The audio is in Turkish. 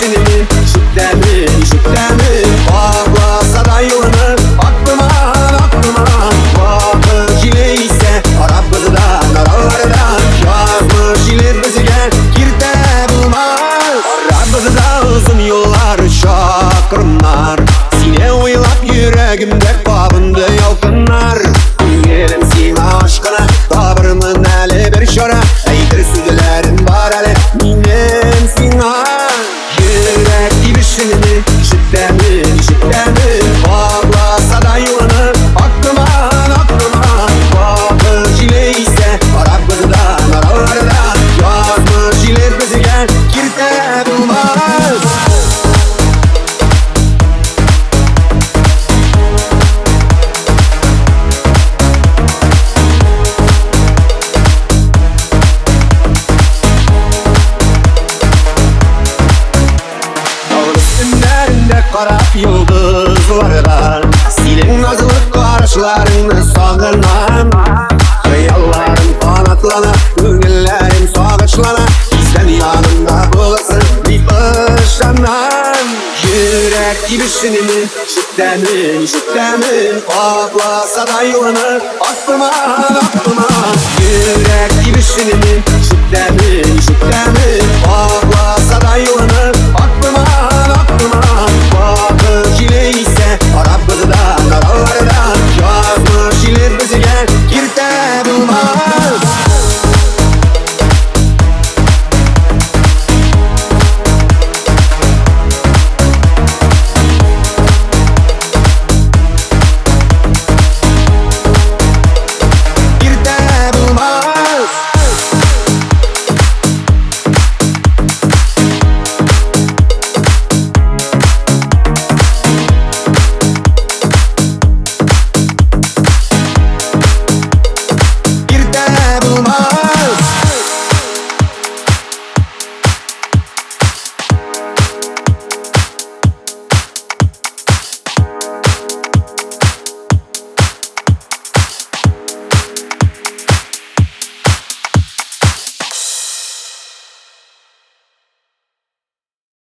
gibisini mi? Şüphe mi? Bağlasa da yolunu aklıma Vakıf ile ise Araplıdan aralardan yazmış ile bizigen girde bulmaz. Araplıda uzun yollar çakırımlar, sine oylap yüreğimde kabındı yalkınlar. Yerim sina aşkına tabrımın eli bir şora, eydir südülerim var hele minem sina. Yürek gibisini mi? Şüphe mi? Bağlasa da yolunu aklıma Vakıf ile ise Araplıdan aralardan yazmış ile bizigen girde bulmaz. Kara yıldızlardan silin azılık karşılarını sağlanan hayallerim kanatlanır, gönüllerim sağaçlanır. Bizden yanında bulasın bir ışanan. Yürek gibisini mi? Şüphe mi? Bağlasa da yolunu aklıma Yürek gibisini mi? Şüphe mi?